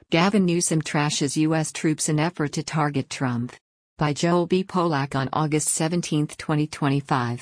Gavin Newsom trashes U.S. troops in effort to target Trump. By Joel B. Polak on August 17, 2025.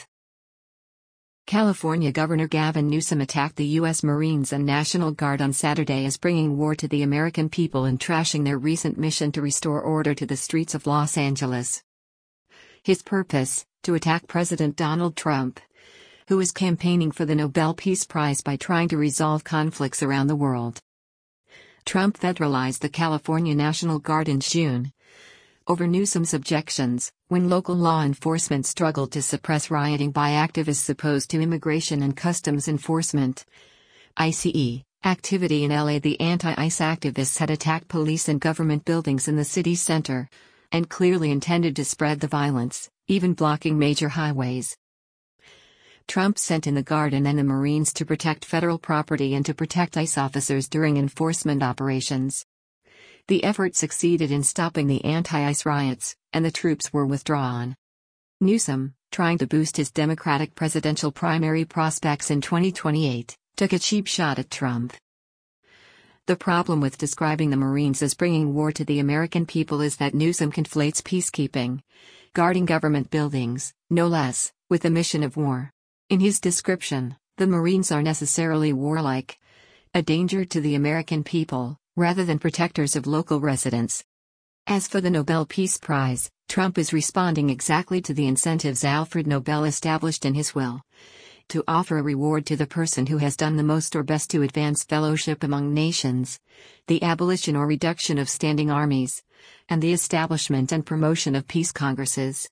California Governor Gavin Newsom attacked the U.S. Marines and National Guard on Saturday as bringing war to the American people and trashing their recent mission to restore order to the streets of Los Angeles. His purpose: to attack President Donald Trump, who is campaigning for the Nobel Peace Prize by trying to resolve conflicts around the world. Trump federalized the California National Guard in June over Newsom's objections, when local law enforcement struggled to suppress rioting by activists opposed to Immigration and Customs Enforcement (ICE) activity in LA. The anti-ICE activists had attacked police and government buildings in the city center, and clearly intended to spread the violence, even blocking major highways. Trump sent in the Guard and then the Marines to protect federal property and to protect ICE officers during enforcement operations. The effort succeeded in stopping the anti-ICE riots, and the troops were withdrawn. Newsom, trying to boost his Democratic presidential primary prospects in 2028, took a cheap shot at Trump. The problem with describing the Marines as bringing war to the American people is that Newsom conflates peacekeeping, guarding government buildings, no less, with the mission of war. In his description, the Marines are necessarily warlike, a danger to the American people, rather than protectors of local residents. As for the Nobel Peace Prize, Trump is responding exactly to the incentives Alfred Nobel established in his will: to offer a reward to the person who has done the most or best to advance fellowship among nations, the abolition or reduction of standing armies, and the establishment and promotion of peace congresses.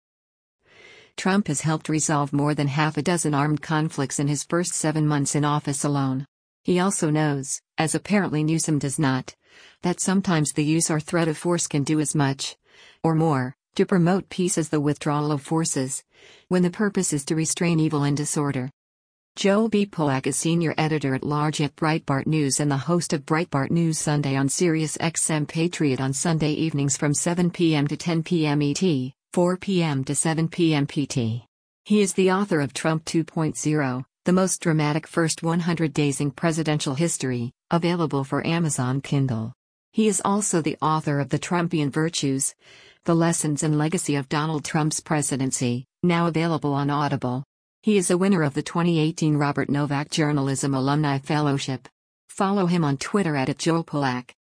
Trump has helped resolve more than half a dozen armed conflicts in his first 7 months in office alone. He also knows, as apparently Newsom does not, that sometimes the use or threat of force can do as much, or more, to promote peace as the withdrawal of forces, when the purpose is to restrain evil and disorder. Joel B. Polak is senior editor-at-large at Breitbart News and the host of Breitbart News Sunday on Sirius XM Patriot on Sunday evenings from 7 p.m. to 10 p.m. ET, 4 p.m. to 7 p.m. PT. He is the author of Trump 2.0, the most dramatic first 100 days in presidential history, available for Amazon Kindle. He is also the author of The Trumpian Virtues: The Lessons and Legacy of Donald Trump's Presidency, now available on Audible. He is a winner of the 2018 Robert Novak Journalism Alumni Fellowship. Follow him on Twitter @JoelPolak.